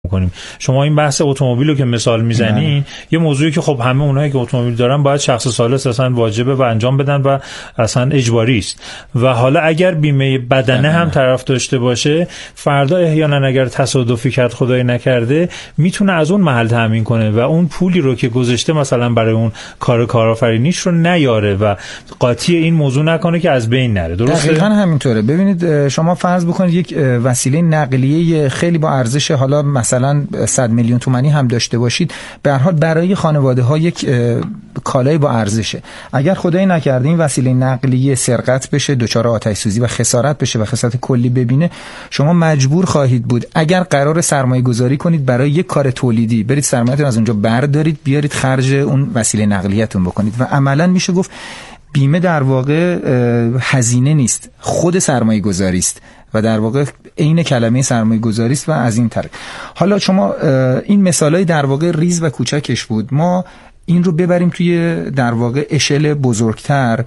کنیم. شما این بحث اتومبیل رو که مثال میزنین یه موضوعی که خب همه اونایی که اتومبیل دارن باید شخص ثالث اصلا واجبه و انجام بدن و اصلا اجباری است. و حالا اگر بیمه بدنه هم طرف داشته باشه، فردا احیانا اگر تصادفی کرد خدای نکرده میتونه از اون محل تامین کنه و اون پولی رو که گذاشته مثلا برای اون کارآفرینیش رو نیاره و قاطی این موضوع نکنه که از بین نره. درسته؟ دقیقاً همینطوره. ببینید شما فرض بکنید یک وسیله نقلیه خیلی با ارزش حالا مثلا 100 میلیون تومانی هم داشته باشید، به هر حال برای خانواده‌ها یک کالای با ارزشه. اگر خدای نکرده این وسیله نقلیه سرقت بشه، دچار آتش سوزی و خسارت بشه و خسارت کلی ببینه، شما مجبور خواهید بود اگر قرار سرمایه گذاری کنید برای یک کار تولیدی، برید سرمایه‌تون از اونجا بردارید بیارید خرج اون وسیله نقلیه‌تون بکنید و عملاً میشه گفت بیمه در واقع هزینه نیست، خود سرمایه گذاری است و در واقع عین کلمه سرمایه گذاری است و از این طریق. حالا شما این مثالای در واقع ریز و کوچکش بود، ما این رو ببریم توی در واقع اشل بزرگتر.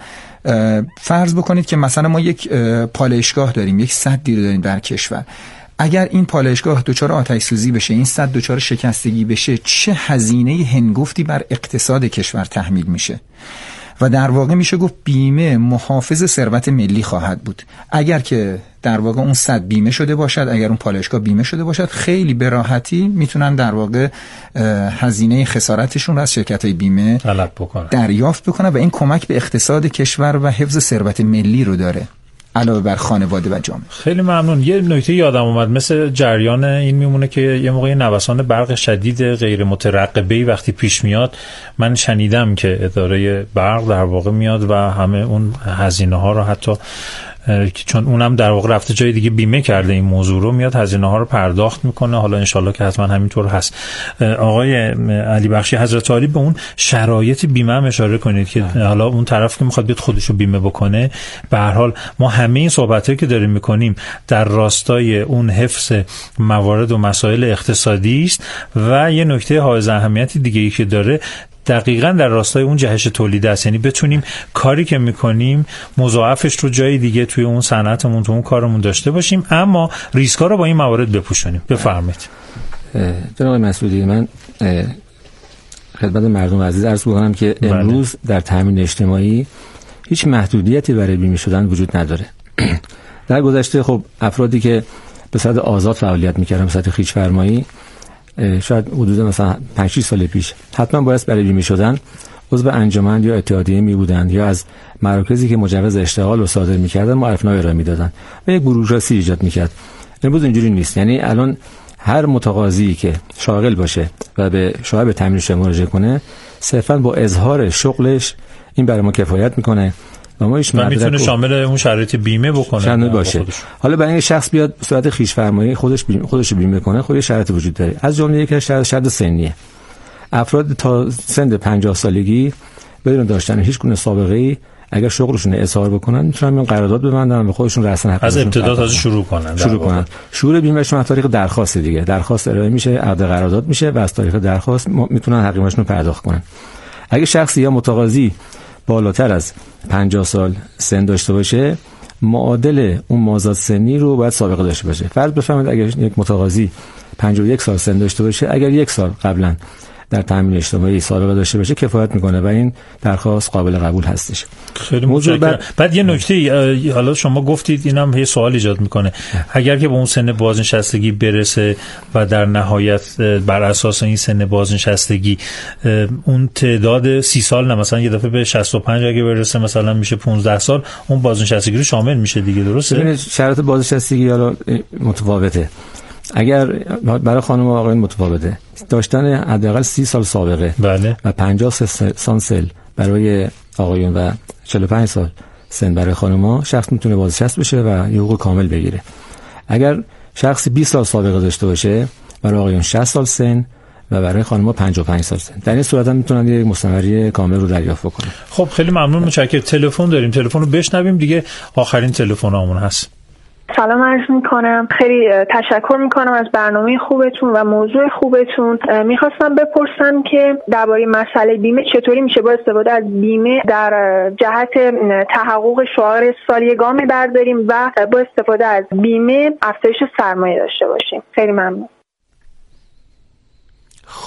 فرض بکنید که مثلا ما یک پالایشگاه داریم، یک سدی رو داریم در کشور. اگر این پالایشگاه دچار آتش سوزی بشه، این سد دچار شکستگی بشه، چه هزینه هنگفتی بر اقتصاد کشور تحمیل میشه؟ و در واقع میشه گفت بیمه محافظ ثروت ملی خواهد بود. اگر که در واقع اون سد بیمه شده باشد، اگر اون پالایشگاه بیمه شده باشد، خیلی به راحتی میتونن در واقع هزینه خسارتشون رو از شرکت‌های بیمه طلب بکنن، دریافت بکنن و این کمک به اقتصاد کشور و حفظ ثروت ملی رو داره علاوه بر خانواده و جامعه. خیلی ممنون. یه نکته یادم اومد، مثل جریان این میمونه که یه موقع نوسان برق شدید غیر مترقبه‌ای وقتی پیش میاد، من شنیدم که اداره برق در واقع میاد و همه اون هزینه ها رو، حتی چون اونم در واقع رفته جای دیگه بیمه کرده این موضوع رو، میاد هزینه ها رو پرداخت میکنه. حالا انشالله که حتما همینطور هست. آقای علی بخشی، حضرت عالی به اون شرایط بیمه هم اشاره کنید که حالا اون طرف که میخواد بیاد خودش رو بیمه بکنه، به هر حال ما همه این صحبتایی که داریم میکنیم در راستای اون حفظ موارد و مسائل اقتصادی است و یه نکته حائز اهمیتی دیگه ای که داره دقیقاً در راستای اون جهش تولید است. یعنی بتونیم کاری که میکنیم مضاعفش رو جای دیگه توی اون صنعتمون، تو اون کارمون داشته باشیم، اما ریسکا رو با این موارد بپوشونیم. بفرمایید. جناب مسعودی، من خدمت مردم عزیز عرض می‌کنم که امروز در تامین اجتماعی هیچ محدودیتی برای بیمه شدن وجود نداره. در گذشته خب افرادی که به صورت آزاد فعالیت می‌کردن، به صورت خویش فرمایی، شاید حدود مثلا 5-6 سال پیش حتما باید برای بیمه شدن عضو انجمن یا اتحادیه می بودند یا از مراکزی که مجوز اشتغال رو صادر می‌کردن معرفنامه ارائه می‌دادن و یک بروکراسی ایجاد می‌کرد. امروز اینجوری نیست. یعنی الان هر متقاضی که شاغل باشه و به شاغل به تامین اجتماعی مراجعه کنه، صرفاً با اظهار شغلش این برای ما کفایت می‌کنه و ما هیچ میتونه شامل اون شرایط بیمه بکنه باشه. حالا برای اینکه شخص بیاد به صورت خویش فرمایی خودش بیمه کنه، خود شرایط وجود داره. از جمله یکی از شرط سنیه. افراد تا سن 50 سالگی بدون داشتن هیچ گونه سابقه‌ای اگر شغلشون اظهار بکنن، میتونن این قرارداد ببندن و خودشون رسما حق از ابتدا تازه شروع کنن. شروع بیمهشون از طریق درخواست دیگه. درخواست ارائه میشه، عقد قرارداد میشه و از طریق درخواست میتونن حقیقتشون رو پرداخت کنن. اگه شخصی یا متقاضی بالاتر از 50 سال سن داشته باشه، معادل اون مازاد سنی رو باید سابقه داشته باشه. فرض بفرمایید اگر یک متقاضی 51 سال سن داشته باشه، اگر 1 سال قبلا در تامین اجتماعی سابقه داشته باشه کفایت میکنه و این درخواست قابل قبول هستش. خیلی متشکرم. بعد یه نکته، حالا شما گفتید اینم یه سوال ایجاد میکنه، اگر که به اون سن بازنشستگی برسه و در نهایت بر اساس این سن بازنشستگی اون تعداد 30 سال نه مثلا یه دفعه به 65 اگه برسه مثلا میشه 15 سال، اون بازنشستگی رو شامل میشه دیگه، درسته؟ ببینید شرایط بازنشستگی حالا متفاوته. اگر برای خانم و آقایان متفاوته، داشتن حداقل 30 سال سابقه بله. و 50 سال برای آقایان و 45 سال سن برای خانم‌ها، شخص میتونه بازنشسته بشه و حقوق کامل بگیره. اگر شخصی 20 سال سابقه داشته باشه، برای آقایان 60 سال سن و برای خانم‌ها 55 سال سن، در این صورت هم میتونن یک مستمری کامل رو دریافت بکنن. خب خیلی ممنون، متشکرم. تلفن داریم، تلفن رو بشنویم دیگه، آخرین تلفنمون هست. سلام عرض میکنم، خیلی تشکر میکنم از برنامه خوبتون و موضوع خوبتون. میخواستم بپرسم که درباره مسئله بیمه چطوری میشه با استفاده از بیمه در جهت تحقق شعار سالیه گام برداریم و با استفاده از بیمه افزایش سرمایه داشته باشیم. خیلی ممنون.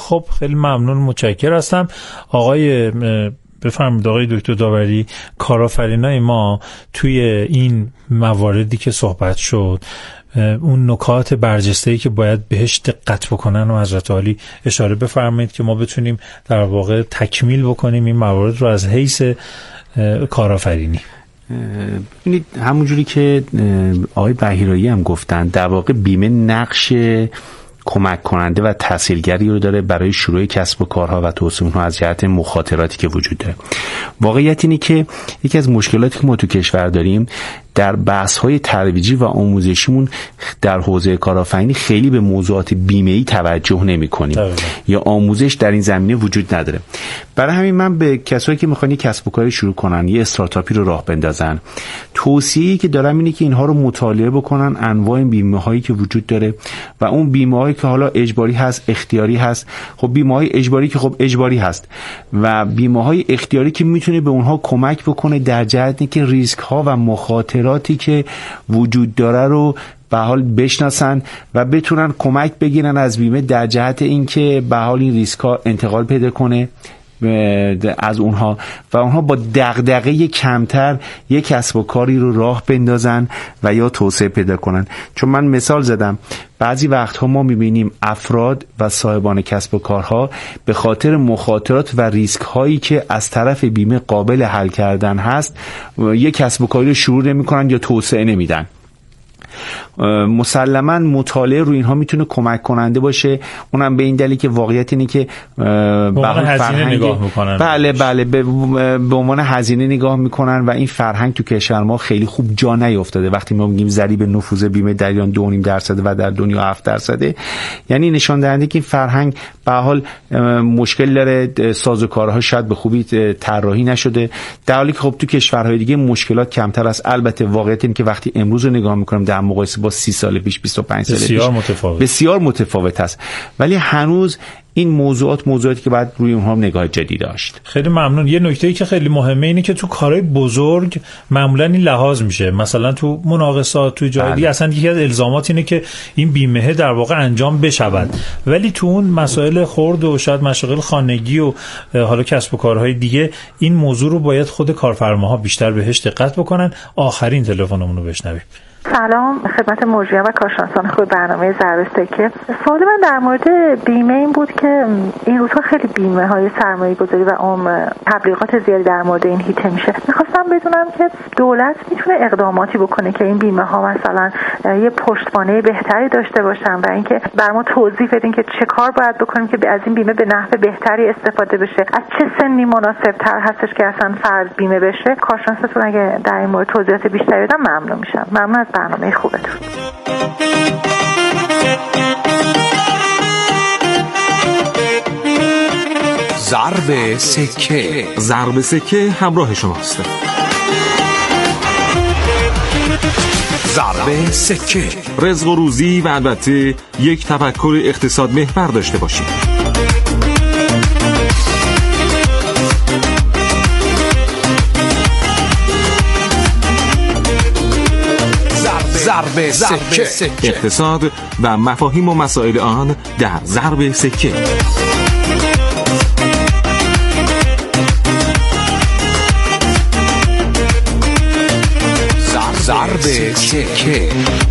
خب خیلی ممنون، متشکر هستم. بفرمایید آقای دکتر داوری، کارآفرینای ما توی این مواردی که صحبت شد، اون نکات برجسته‌ای که باید بهش دقت بکنن و حضرت عالی اشاره بفرمایید که ما بتونیم در واقع تکمیل بکنیم این موارد رو از حیث کارآفرینی. ببینید همونجوری که آقای بحیرایی هم گفتن، در واقع بیمه نقش کمک کننده و تسهیلگری رو داره برای شروع کسب و کارها و توسعه اونها از جهت مخاطراتی که وجود داره. واقعیت اینه که یکی از مشکلاتی که ما تو کشور داریم در بحث‌های ترویجی و آموزشیمون در حوزه کارآفرینی خیلی به موضوعات بیمه‌ای توجه نمی‌کنیم یا آموزش در این زمینه وجود نداره. برای همین من به کسایی که می‌خوان کسب و کاری شروع کنن، یه استارتاپی رو راه بندازن، توصیه‌ای که دارم اینه که اینها رو مطالعه بکنن، انواع بیمه‌هایی که وجود داره و اون بیمه‌هایی که حالا اجباری هست، اختیاری هست. خب بیمه‌های اجباری که خب اجباری هست و بیمه‌های اختیاری که میتونه به اونها کمک بکنه در جهت که ریسک‌ها و مخاطراتی که وجود داره رو به حال بشناسن و بتونن کمک بگیرن از بیمه در جهت اینکه به حال این ریسک‌ها انتقال پیدا کنه از اونها و اونها با دغدغه کمتر یک کسب و کاری رو راه بندازن و یا توسعه پیدا کنن. چون من مثال زدم، بعضی وقتها ما میبینیم افراد و صاحبان کسب و کارها به خاطر مخاطرات و ریسک هایی که از طرف بیمه قابل حل کردن هست یک کسب و کاری رو شروع نمی‌کنن یا توسعه نمیدن. مسلماً مطالعه رو اینها میتونه کمک کننده باشه، اونم به این دلیل که واقعیت اینه که به عنوان هزینه نگاه میکنن. بله به عنوان هزینه نگاه میکنن و این فرهنگ تو کشور ما خیلی خوب جا نیافتاده. وقتی ما میگیم ضریب نفوذ بیمه در ایران 2.5% و در دنیا 7%، یعنی نشان دهنده که این فرهنگ به حال مشکل داره، سازوکارها شاید به خوبی طراحی نشده، در حالی که خب تو کشورهای دیگه مشکلات کمتر است. البته واقعیت اینه که وقتی امروز رو نگاه میکنم در مقایسه با 30 سال پیش، 25 سال پیش بسیار متفاوت است، ولی هنوز این موضوعاتی که باید روی اونها نگاه جدی داشت. خیلی ممنون. یه نکته‌ای که خیلی مهمه اینه که تو کارهای بزرگ معمولا این لحاظ میشه، مثلا تو مناقصات، تو جای دیگه اصلا یکی از الزامات اینه که این بیمه در واقع انجام بشود، ولی تو اون مسائل خرد و شاید مشاغل خانگی و حالا کسب و کارهای دیگه این موضوع رو باید خود کارفرماها بیشتر بهش دقت بکنن. آخرین تلفنمون رو بشنویم. سلام خدمت مجریان و کارشناسان خوب برنامه ضرب سکه. سوال من در مورد بیمه این بود که این روزها خیلی بیمه های سرمایه گذاری و تبلیغات زیادی در مورد این هیته میشه. میخواستم بدونم که دولت میتونه اقداماتی بکنه که این بیمه ها مثلا یه پشتوانه بهتری داشته باشن و اینکه بر ما توضیح بدین که چه کار باید بکنیم که از این بیمه به نحو بهتری استفاده بشه، از چه سنی مناسب تر هستش که اصلا فرض بیمه بشه. کارشناستون اگه در این مورد توضیحات بیشتری بدن ممنون میشم. ممنون از برنامه خوبتون. ضرب سکه. ضرب سکه همراه شماست. ضرب سکه، رزق و روزی و البته یک تفکر اقتصاد محور داشته باشید. ضرب سکه، اقتصاد و مفاهیم و مسائل آن در ضرب سکه. ضرب سکه.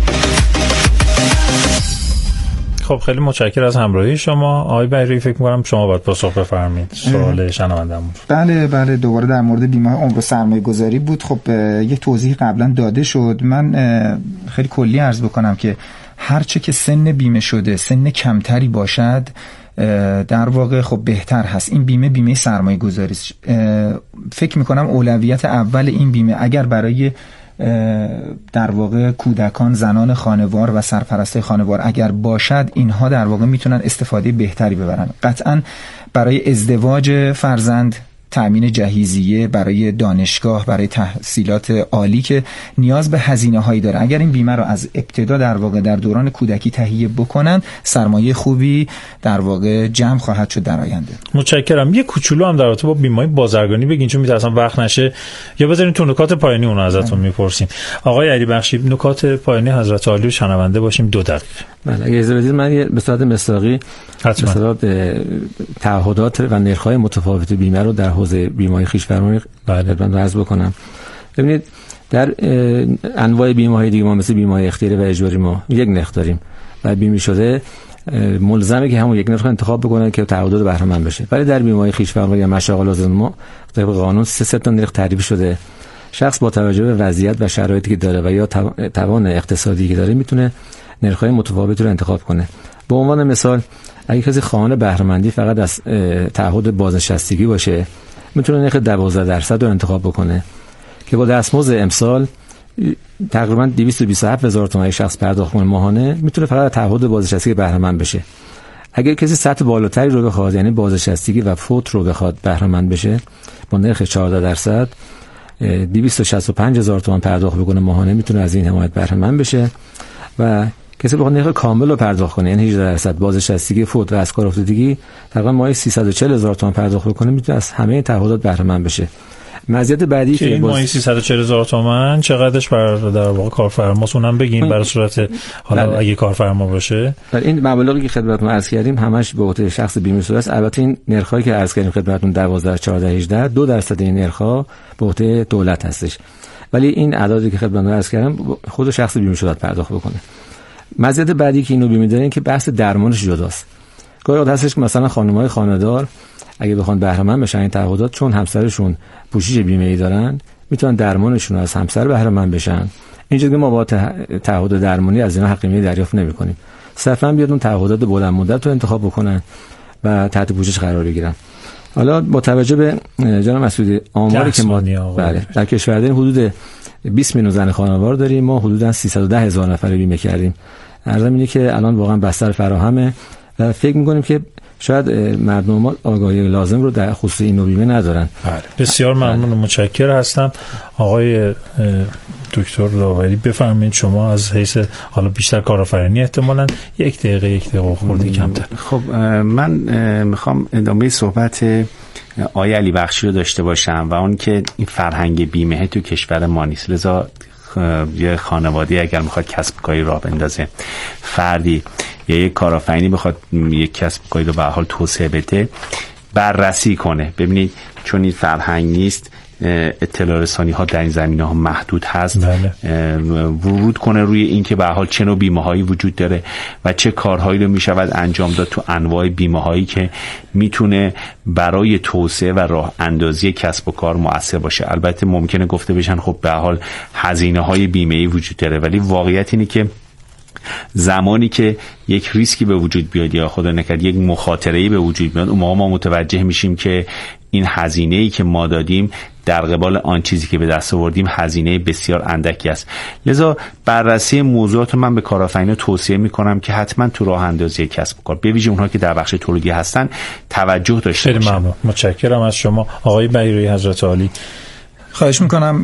خب خیلی متشکرم از همراهی شما. آقای بحیرایی، فکر می‌کنم شما باید پاسخ بفرمایید سوال شنونده‌مون. بله دوباره در مورد بیمه عمر و سرمایه‌گذاری بود. خب یه توضیح قبلا داده شد. من خیلی کلی عرض بکنم که هر چه که سن بیمه شده سن کمتری باشد در واقع خب بهتر هست. این بیمه سرمایه‌گذاری است. فکر می‌کنم اولویت اول این بیمه اگر برای در واقع کودکان، زنان خانوار و سرپرستای خانوار اگر باشد، اینها در واقع میتونن استفاده بهتری ببرن. قطعا برای ازدواج فرزند تأمین جهیزیه برای دانشگاه، برای تحصیلات عالی که نیاز به هزینه هایی داره. اگر این بیمه رو از ابتدا در واقع در دوران کودکی تهیه بکنن، سرمایه خوبی در واقع جمع خواهد شد در آینده. متشکرم. یه کوچولو هم در رابطه با بیمه‌های بازرگانی بگین، چون میترسم وقت نشه، یا بذارین تو نکات پایانی اون ازتون میپرسیم. آقای علی بخشی، نکات پایانی حضرت عالی رو شنونده باشیم 2 دقیقه. بله، اگه اجازه بدید من به صورت مصداقی تعهدات و نرخ‌های متفاوت بیمه رو در حوزه بیمه‌های خویش‌فرمانی خدمتتون عرض بکنم. ببینید در انواع بیمه‌های دیگه ما مثل بیمه‌های اختیاری و اجباری ما یک نرخ داریم و بیمه شده ملزمه که همون یک نرخ انتخاب بکنه که تعهدات بهره مند بشه. ولی در بیمه‌های خویش‌فرمانی یا مشاغل لازم ما طبق قانون 3 تا نرخ تعریف شده. شخص با توجه به وضعیت و شرایطی که داره و یا توان اقتصادی که داره میتونه نرخ‌های متفاوتی رو انتخاب کنه. به عنوان مثال اگه کسی خواهان بهره مندی فقط از تعهد بازنشستگی باشه، میتونه نرخ 12% رو انتخاب بکنه که با دستمزد امسال تقریبا 227,000 تومان شخص پرداخت کنه ماهانه، میتونه فقط تعهد بازنشستگی بهره مند بشه. اگر کسی سطح بالاتری رو بخواد، یعنی بازنشستگی و فوت رو بخواد بهره مند بشه، با نرخ 14% 265,000 تومان پرداخت بکنه ماهانه، میتونه از این حمایت بهره مند بشه. و کسی بخواد نرخ کامل رو پرداخت کنه، یعنی 18% بازنشستگی، فوت و از کار افتادگی، تقریبا ماهی 340,000 تومان پرداخت بکنه، میتونه از همه تعهدات بهره مند بشه. مزیت بعدی که این ماهی 340,000 تومان چقدرش در واقع کارفرماست، اونم بگین برای صورت حالا اگه کارفرما باشه. این مبالغی که خدمتتون عرض کردیم همش به عهده شخص بیمه شده است. البته این نرخایی که عرض کردیم خدمتتون 12 14 18 2% این نرخ‌ها به عهده دولت هستش، ولی این اعدادی که خدمتتون عرض کردم خود شخص بیمه شده پرداخت بکنه. مزیت بعدی که اینو بیمه دارین که بحث درمانش جداست. گاهی وقت هستش که مثلا خانم‌های خانه‌دار اگه بخوان بهره مند بشن این تعهدات، چون همسرشون پوشش بیمه‌ای دارن، میتونن درمانشون از همسر بهره مند بشن. اینجوری که ما با تعهد درمانی از اینا حقیقی دریافت نمی‌کنیم. صرفاً بیاد اون تعهدات بلند مدت رو انتخاب بکنن و تحت پوشش قرار بگیرن. حالا با توجه به جناب مسعودی آماری که ما در کشور داریم، حدود 20 میلیون زن خانوار داریم، ما حدوداً 310,000 نفر بیمه کردیم. عرضم اینه که الان واقعا بستر فراهمه و فکر می‌کنیم که شاید مردم ما آگاهی لازم رو در خصوص این بیمه ندارن. بله، بسیار ممنون و متشکر هستم. آقای دکتر لاوری بفرمایید، شما از حیث حالا بیشتر کارآفرینی احتمالاً 1 دقیقه خورده کمتر. خب من میخوام ادامه صحبت آقای علی بخشی رو داشته باشم و اون که این فرهنگ بیمه تو کشور ما نیست. لذا یه خانواده اگر میخواد کسب کاری راه بندازه، فردی یا یک کارآفرینی بخواد یک کسب کاری رو به حال توسعه بده، بررسی کنه. ببینید چون این فرهنگ نیست، اطلاع رسانی ها در این زمینه ها محدود هست. ورود کنه روی این که به حال چه نوع بیمه هایی وجود داره و چه کارهایی رو میشود انجام داد تو انواع بیمه هایی که میتونه برای توسعه و راه اندازی کسب و کار مؤثر باشه. البته ممکنه گفته بشن خب به حال هزینه های بیمه ای وجود داره، ولی واقعیت اینه که زمانی که یک ریسکی به وجود بیاد یا خدا نکرد یک مخاطره‌ای به وجود بیاد، اون موقع ما متوجه میشیم که این هزینه‌ای که ما دادیم در قبال آن چیزی که به دست آوردیم هزینه بسیار اندکی است. لذا بررسی موضوعات من به کارآفرینان توصیه میکنم که حتما تو راه اندازی کسب و کار، به ویژه اونها که در بخش تولیدی هستن، توجه داشته باشن. خیلی ممنون، متشکرم از شما. آقای بهیرایی حضرت عالی، خواهش میکنم.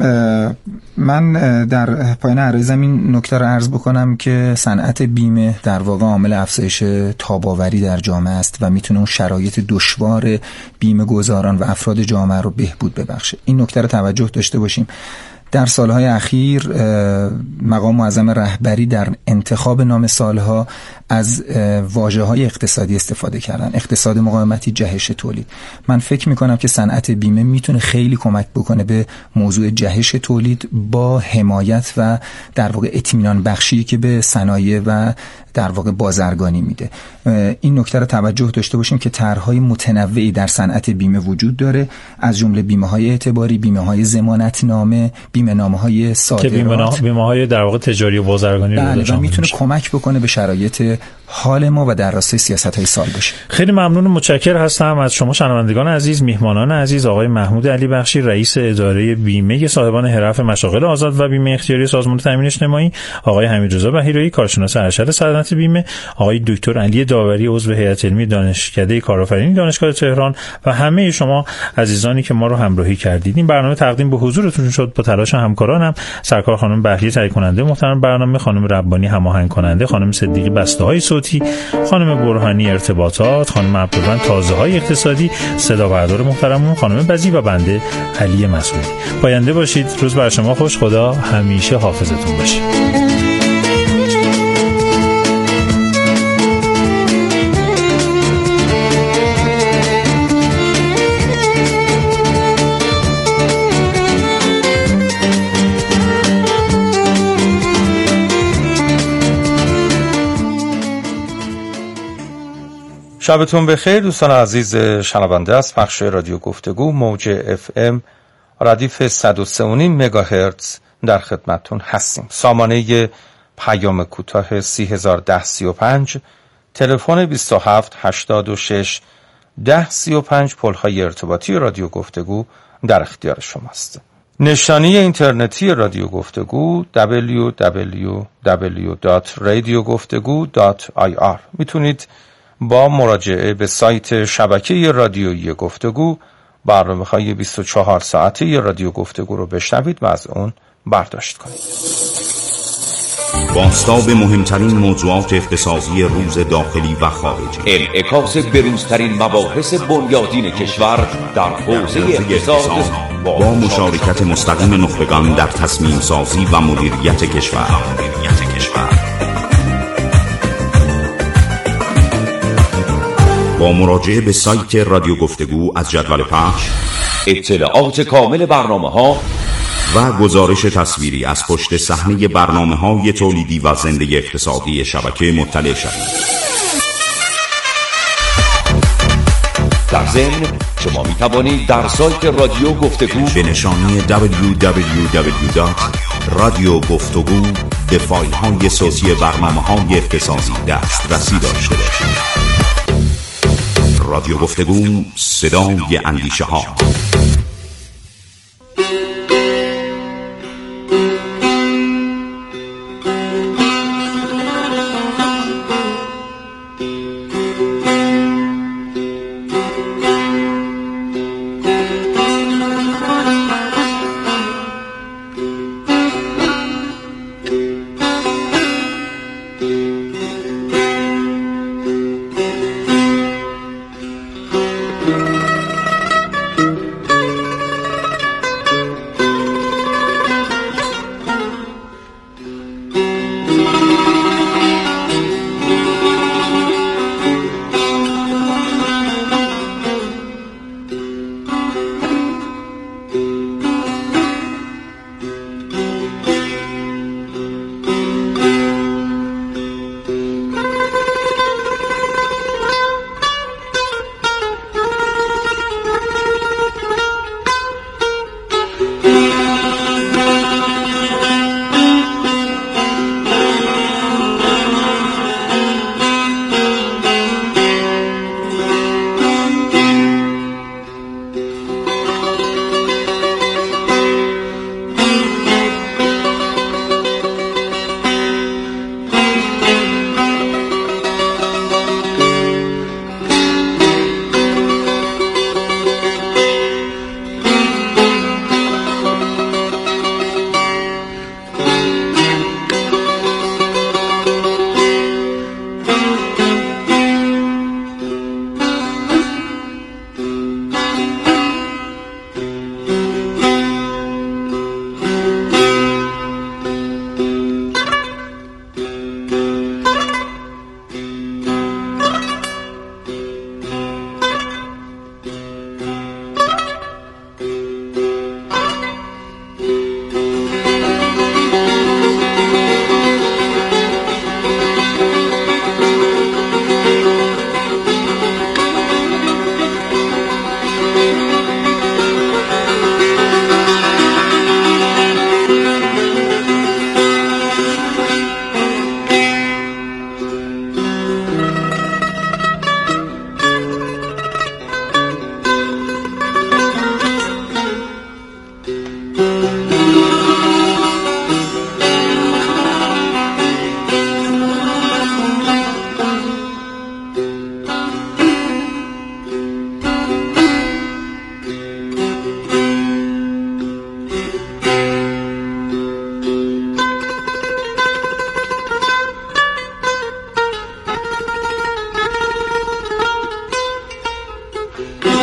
من در پایان عرضم این نکته رو عرض بکنم که صنعت بیمه در واقع عامل افزایش تاب‌آوری در جامعه است و میتونه اون شرایط دشوار بیمه گذاران و افراد جامعه رو بهبود ببخشه. این نکته رو توجه داشته باشیم. در سالهای اخیر مقام معظم رهبری در انتخاب نام سالها از واژه‌های اقتصادی استفاده کردن: اقتصاد مقاومتی، جهش تولید. من فکر می‌کنم که صنعت بیمه میتونه خیلی کمک بکنه به موضوع جهش تولید با حمایت و در واقع اطمینان بخشی که به صنایع و در واقع بازرگانی میده. این نکته رو توجه داشته باشیم که طرح‌های متنوعی در صنعت بیمه وجود داره، از جمله بیمه‌های اعتباری، بیمه‌های ضمانتنامه، بیمه‌نامه‌های صادرات، که بیمه‌های در واقع تجاری و بازرگانی رو و میتونه کمک بکنه به شرایط حال ما و در راستای سیاست‌های سال باشه. خیلی ممنون و متشکر هستم از شما شنوندگان عزیز، میهمانان عزیز، آقای محمود علی بخشی رئیس اداره بیمه صاحبان حرف مشاغل آزاد و بیمه اختیاری سازمان تامین اجتماعی، آقای حمیدرضا بحیرایی کارشناس ارشد سلامت بیمه، آقای دکتر علی داوری عضو هیئت علمی دانشکده کارآفرینی دانشگاه تهران و همه شما عزیزانی که ما رو همراهی کردید. این برنامه تقدیم به حضورتون شد با تلاش همکارانم، سرکار خانم بهریه تهیه کننده محترم برنامه، خانم ربانی هماهنگ کننده، خانم صدیقی بسته‌های صوتی، خانم برهانی ارتباطات، خانم عبدالوند تازه‌های اقتصادی، صدا بردار محترمون خانم بزی و بنده علی مسعودی. پاینده باشید. روز بر شما خوش. خدا همیشه حافظتون باشه. شبتون بخیر دوستان عزیز شنونده از پخش رادیو گفتگو موج FM ردیف 103.5 مگاهرتز در خدمتتون هستیم. سامانه پیام کوتاه 301035، تلفن 27 86 10 35، پل‌های ارتباطی رادیو گفتگو در اختیار شماست. نشانی اینترنتی رادیو گفتگو www.radiogoftegu.ir. میتونید با مراجعه به سایت شبکه رادیویی گفتگو برنامه‌های 24 ساعته رادیو گفتگو رو بشنوید و از اون برداشت کنید. بازتاب مهمترین موضوعات اقتصادی روز داخلی و خارجی، انعکاس بروزترین مباحث بنیادین کشور در حوزه اقتصاد با مشارکت مستقیم نخبگان در تصمیم سازی و مدیریت کشور. با مراجعه به سایت رادیو گفتگو از جدول پخش، اطلاعات کامل برنامه‌ها و گزارش تصویری از پشت صحنه برنامه‌های تولیدی و زنده اقتصادی شبکه مطلع شوید. در ضمن شما می توانید در سایت رادیو گفتگو به نشانی www.radiogoftegu به فایل‌های صوتی برنامه‌های اقتصادی دسترسی داشته باشید. رادیو گفتگو، صدای اندیشه ها.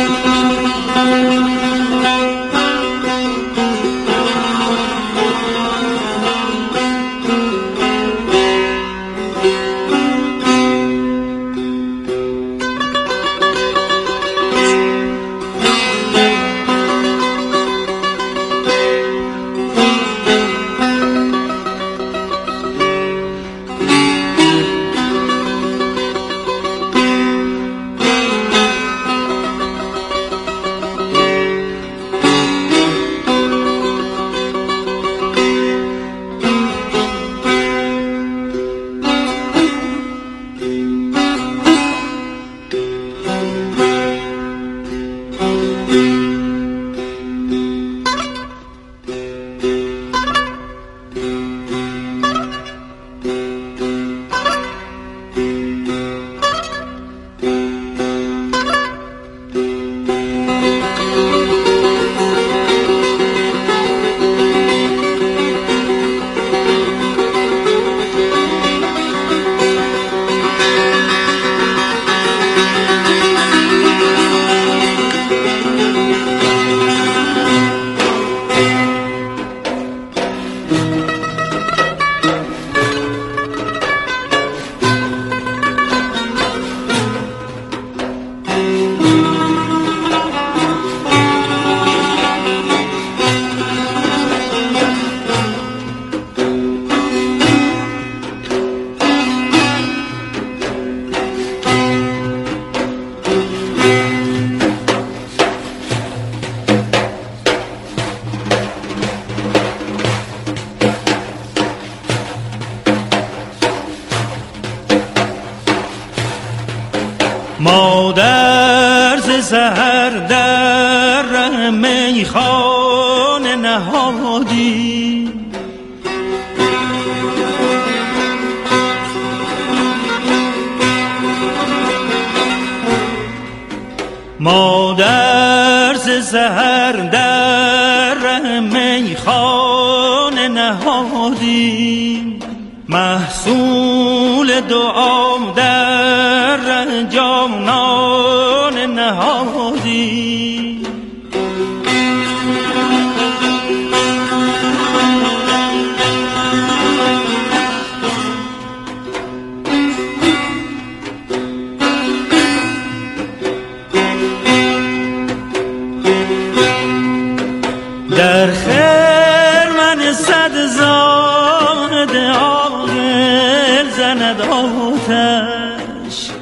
مادر ز سحر در میخانه نهادی، مادر ز سحر در میخانه نهادی، محصول دعام در جانان نهادی. در خرمن صد زاد عاقل زند آتش،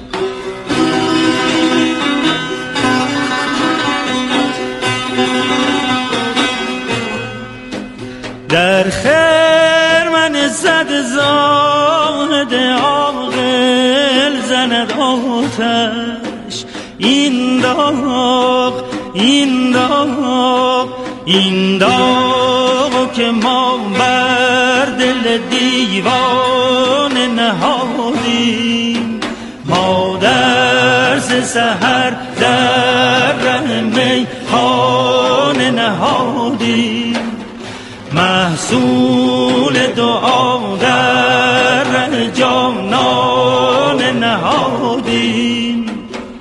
در خرمن صد زاد عاقل زند آتش. این داغ این داغ این داغ که ما بر دل دیوانه نهادیم، مادر ز سحر در میخانه نهادیم، محصول دعا در جانان نهادیم.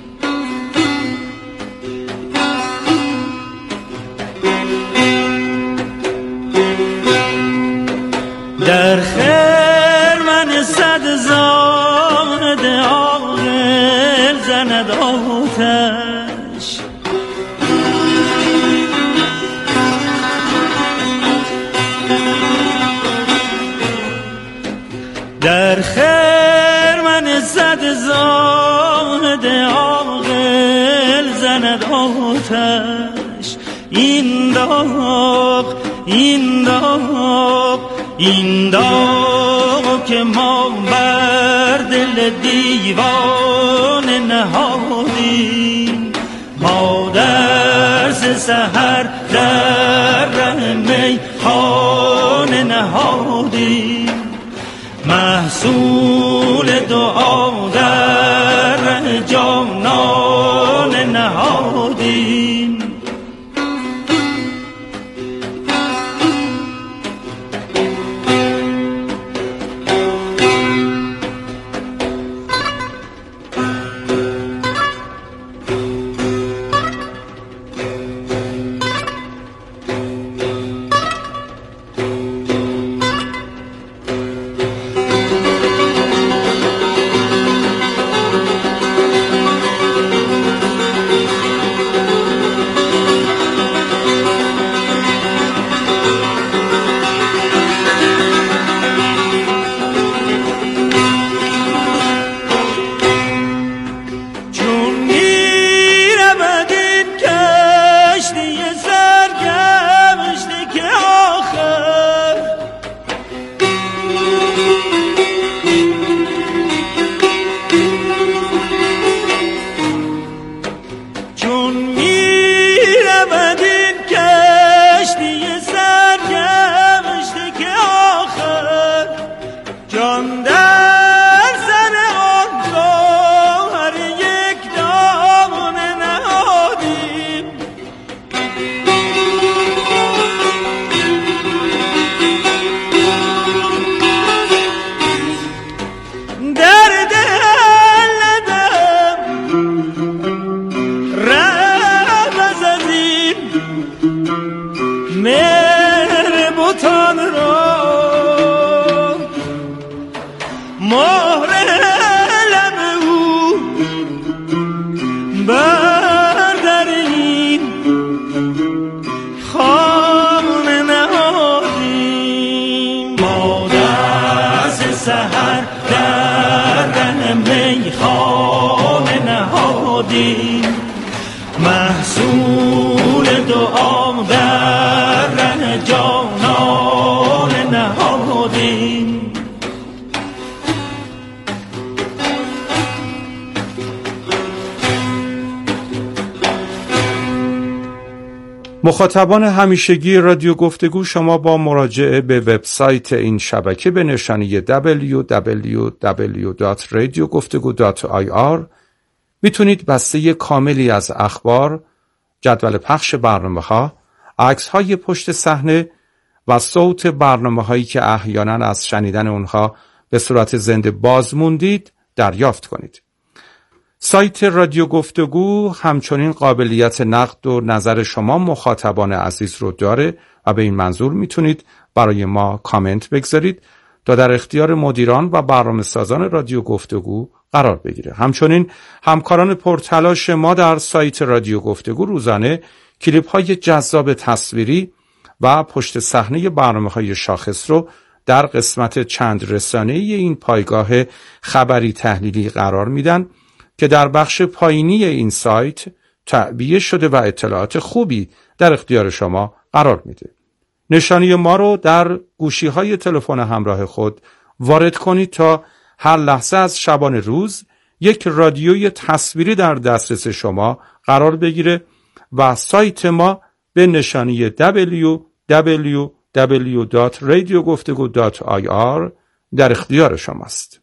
در خرمن صد زاد عاقل زند آتش، در خرمن صد زاد عاقل زند آتش. این داغ این داغ این داغ که ما بر دل دیوانه نهادیم، مادر ز سحر در میخانه نهادیم، محصول دعا در جانان نهادیم. نهادیم، محصول دعا در ره جانان نهادیم. مخاطبان همیشگی رادیو گفتگو، شما با مراجعه به وبسایت این شبکه به نشانی www.radiogoftegu.ir میتونید بسته کاملی از اخبار، جدول پخش برنامه‌ها، عکس‌های پشت صحنه و صوت برنامه‌هایی که احیانا از شنیدن اونها به صورت زنده باز موندید دریافت کنید. سایت رادیو گفتگو همچنین قابلیت نقد و نظر شما مخاطبان عزیز رو داره و به این منظور میتونید برای ما کامنت بگذارید تا در اختیار مدیران و برنامه‌سازان رادیو گفتگو قرار بگیره. همچنین همکاران پرتلاش ما در سایت رادیو گفتگو روزانه کلیپ‌های جذاب تصویری و پشت صحنه برنامه‌های شاخص رو در قسمت چند رسانه‌ای این پایگاه خبری تحلیلی قرار میدن که در بخش پایینی این سایت تعبیه شده و اطلاعات خوبی در اختیار شما قرار میده. نشانی ما رو در گوشی‌های تلفن همراه خود وارد کنید تا هر لحظه از شبان روز یک رادیوی تصویری در دسترس شما قرار بگیره و سایت ما به نشانی www.radiogoftegu.ir در اختیار شماست.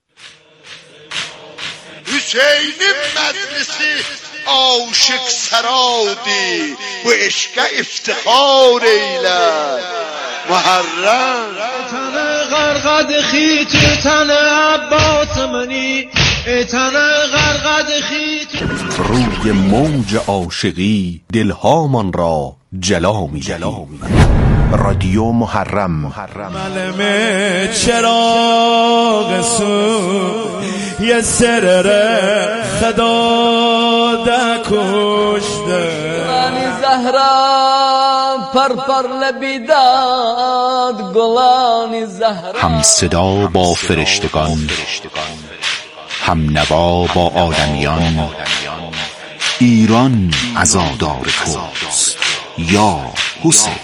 حسین مدرسه عاشق سرادی و عشق افتخار ایلد محرم تن غرقد خیت تن عباس منی تن غرقد خیت روی موج عاشقی دلهامان را جلا می رادیو محرم ملمه چراغ سو یه سرر خدا ده کشته رانی زهرا پر لبیداد گلانی زهرا هم صدا با فرشتگان هم نوا با آدمیان ایران عزادار توست یا حسین.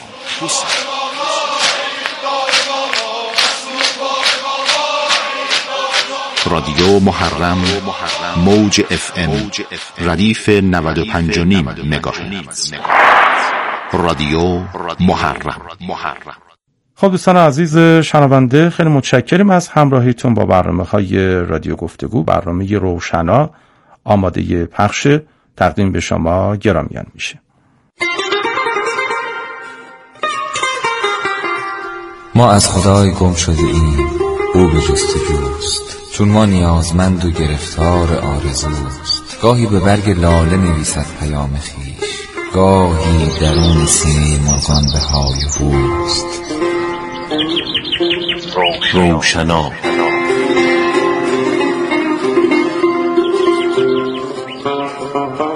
رادیو محرم موج FM ردیف 95.5 مگاهرتز. رادیو محرم. خب دوستان عزیز شنونده، خیلی متشکریم از همراهیتون با برنامه‌های رادیو گفتگو. برنامه روشنا آماده پخش تقدیم به شما گرامیان میشه. ما از خدای گم شده ایم، او به جستجوست، چون ما نیازمند و گرفتار آرزوست. گاهی به برگ لاله نویسد پیام خویش، گاهی درون سینه مرغان به های هوست. روشنا